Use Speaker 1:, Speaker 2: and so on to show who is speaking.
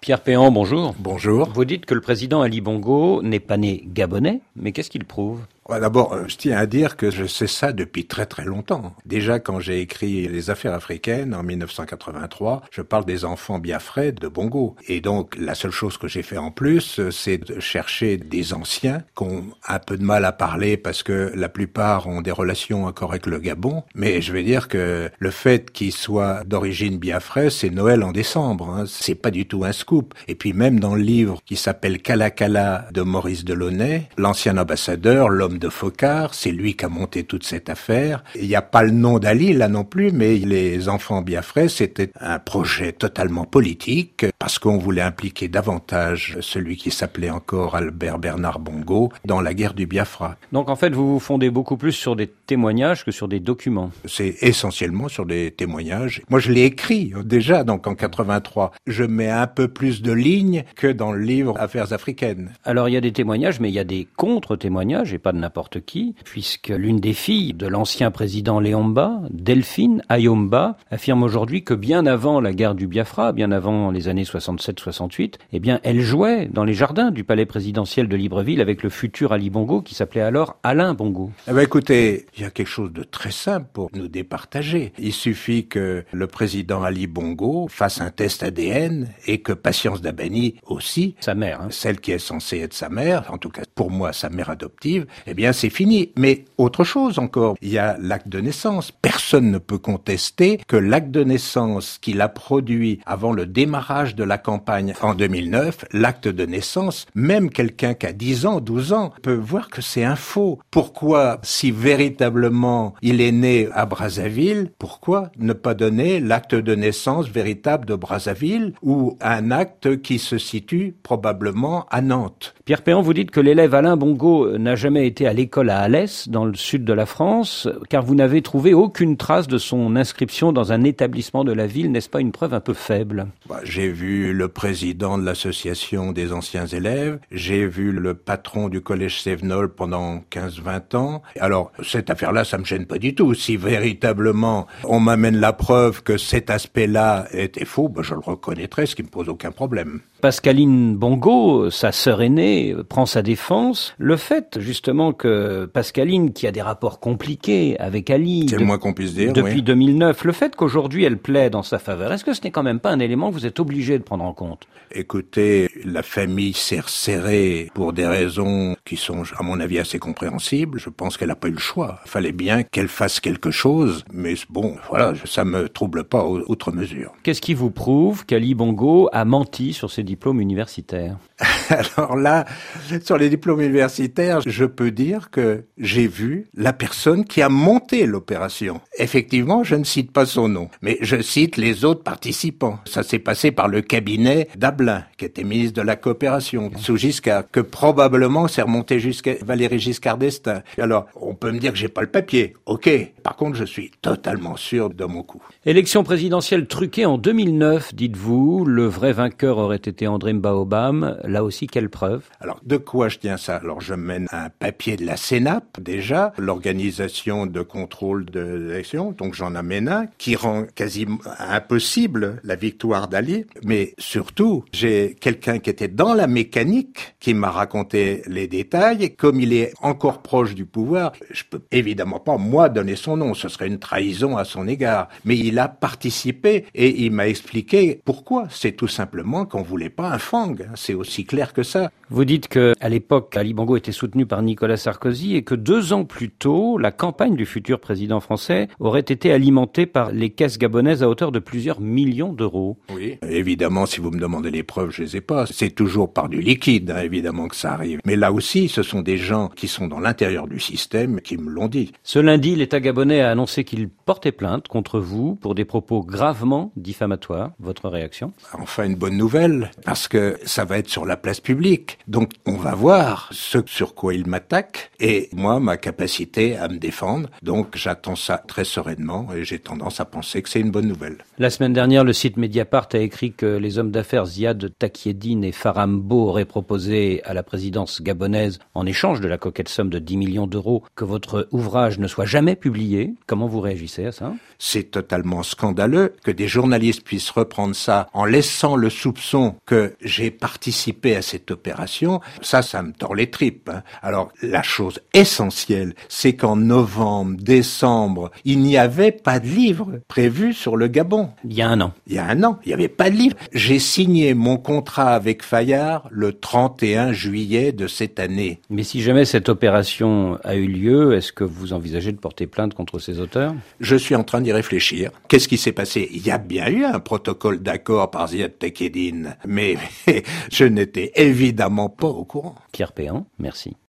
Speaker 1: Pierre Péan, bonjour.
Speaker 2: Bonjour.
Speaker 1: Vous dites que le président Ali Bongo n'est pas né gabonais, mais qu'est-ce qu'il prouve ?
Speaker 2: D'abord, je tiens à dire que je sais ça depuis très très longtemps. Déjà, quand j'ai écrit Les Affaires africaines en 1983, je parle des enfants biafrais de Bongo. Et donc, la seule chose que j'ai fait en plus, c'est de chercher des anciens qui ont un peu de mal à parler parce que la plupart ont des relations encore avec le Gabon. Mais je vais dire que le fait qu'ils soient d'origine biafrais, c'est Noël en décembre. C'est pas du tout un scoop. Et puis même dans le livre qui s'appelle Kala Kala de Maurice Delaunay, l'ancien ambassadeur, l'homme de Focard, c'est lui qui a monté toute cette affaire. Il n'y a pas le nom d'Ali là non plus, mais les enfants biafrais, c'était un projet totalement politique parce qu'on voulait impliquer davantage celui qui s'appelait encore Albert Bernard Bongo dans la guerre du Biafra.
Speaker 1: Donc en fait, vous vous fondez beaucoup plus sur des témoignages que sur des documents.
Speaker 2: C'est essentiellement sur des témoignages. Moi, je l'ai écrit déjà, donc en 83. Je mets un peu plus de lignes que dans le livre Affaires africaines.
Speaker 1: Alors il y a des témoignages, mais il y a des contre-témoignages, et pas de n'importe qui, puisque l'une des filles de l'ancien président Léomba, Delphine Ayomba, affirme aujourd'hui que bien avant la guerre du Biafra, bien avant les années 67-68, eh bien, elle jouait dans les jardins du palais présidentiel de Libreville avec le futur Ali Bongo, qui s'appelait alors Alain Bongo.
Speaker 2: Écoutez, il y a quelque chose de très simple pour nous départager. Il suffit que le président Ali Bongo fasse un test ADN et que Patience Dabani aussi,
Speaker 1: sa mère,
Speaker 2: celle qui est censée être sa mère, en tout cas pour moi sa mère adoptive, eh bien c'est fini. Mais autre chose encore, il y a l'acte de naissance. Personne ne peut contester que l'acte de naissance qu'il a produit avant le démarrage de la campagne en 2009, l'acte de naissance, même quelqu'un qui a 10 ans, 12 ans, peut voir que c'est un faux. Pourquoi, si véritablement il est né à Brazzaville, pourquoi ne pas donner l'acte de naissance véritable de Brazzaville ou un acte qui se situe probablement à Nantes?
Speaker 1: Pierre Péan, vous dites que l'élève Alain Bongo n'a jamais été à l'école à Alès, dans le sud de la France, car vous n'avez trouvé aucune trace de son inscription dans un établissement de la ville. N'est-ce pas une preuve un peu faible ?
Speaker 2: J'ai vu le président de l'association des anciens élèves, j'ai vu le patron du collège Sévenol pendant 15-20 ans. Alors, cette affaire-là, ça me gêne pas du tout. Si véritablement on m'amène la preuve que cet aspect-là était faux, je le reconnaîtrai, ce qui me pose aucun problème.
Speaker 1: Pascaline Bongo, sa sœur aînée, prend sa défense. Le fait, justement, que Pascaline, qui a des rapports compliqués avec Ali...
Speaker 2: C'est le moins qu'on puisse dire,
Speaker 1: depuis
Speaker 2: oui.
Speaker 1: 2009, le fait qu'aujourd'hui elle plaide en sa faveur, est-ce que ce n'est quand même pas un élément que vous êtes obligé de prendre en compte ?
Speaker 2: Écoutez, la famille s'est resserrée pour des raisons qui sont, à mon avis, assez compréhensibles. Je pense qu'elle n'a pas eu le choix. Il fallait bien qu'elle fasse quelque chose, mais bon, voilà, ça me trouble pas outre mesure.
Speaker 1: Qu'est-ce qui vous prouve qu'Ali Bongo a menti sur ses diplômes universitaires ?
Speaker 2: Alors là, sur les diplômes universitaires, je peux dire que j'ai vu la personne qui a monté l'opération. Effectivement, je ne cite pas son nom, mais je cite les autres participants. Ça s'est passé par le cabinet d'Abelin, qui était ministre de la Coopération, sous Giscard, que probablement s'est remonté jusqu'à Valéry Giscard d'Estaing. Alors, on peut me dire que j'ai pas le papier. Ok. Par contre, je suis totalement sûr de mon coup.
Speaker 1: Élection présidentielle truquée en 2009, dites-vous. Le vrai vainqueur aurait été André Mbaobam. Là aussi, quelle preuve ?
Speaker 2: Alors, de quoi je tiens ça ? Alors, je mène un papier de la CENAP, déjà, l'organisation de contrôle de l'élection, donc j'en amène un, qui rend quasiment impossible la victoire d'Ali. Mais surtout, j'ai quelqu'un qui était dans la mécanique, qui m'a raconté les détails, et comme il est encore proche du pouvoir, je peux évidemment pas, moi, donner son nom, ce serait une trahison à son égard. Mais il a participé, et il m'a expliqué pourquoi. C'est tout simplement qu'on voulait pas un Fang, c'est aussi clair que ça.
Speaker 1: Vous dites que à l'époque, Ali Bongo était soutenu par Nicolas Sarkozy et que 2 ans plus tôt, la campagne du futur président français aurait été alimentée par les caisses gabonaises à hauteur de plusieurs millions d'euros.
Speaker 2: Oui, évidemment, si vous me demandez les preuves, je les ai pas. C'est toujours par du liquide, évidemment que ça arrive. Mais là aussi, ce sont des gens qui sont dans l'intérieur du système qui me l'ont dit.
Speaker 1: Ce lundi, l'État gabonais a annoncé qu'il portait plainte contre vous pour des propos gravement diffamatoires. Votre réaction ?
Speaker 2: Enfin, une bonne nouvelle, parce que ça va être sur la place publique. Donc, on va voir ce sur quoi il m'attaque. attaque et moi, ma capacité à me défendre. Donc j'attends ça très sereinement et j'ai tendance à penser que c'est une bonne nouvelle.
Speaker 1: La semaine dernière, le site Mediapart a écrit que les hommes d'affaires Ziad Takieddine et Farambo auraient proposé à la présidence gabonaise, en échange de la coquette somme de 10 millions d'euros, que votre ouvrage ne soit jamais publié. Comment vous réagissez à ça?
Speaker 2: C'est totalement scandaleux que des journalistes puissent reprendre ça en laissant le soupçon que j'ai participé à cette opération. Ça me tord les tripes. Alors, la chose essentielle, c'est qu'en novembre, décembre, il n'y avait pas de livre prévu sur le Gabon.
Speaker 1: Il y a un an.
Speaker 2: Il y a un an, il n'y avait pas de livre. J'ai signé mon contrat avec Fayard le 31 juillet de cette année.
Speaker 1: Mais si jamais cette opération a eu lieu, est-ce que vous envisagez de porter plainte contre ses auteurs?
Speaker 2: Je suis en train d'y réfléchir. Qu'est-ce qui s'est passé? Il y a bien eu un protocole d'accord par Ziad Takieddine, mais je n'étais évidemment pas au courant.
Speaker 1: Pierre Péan, merci.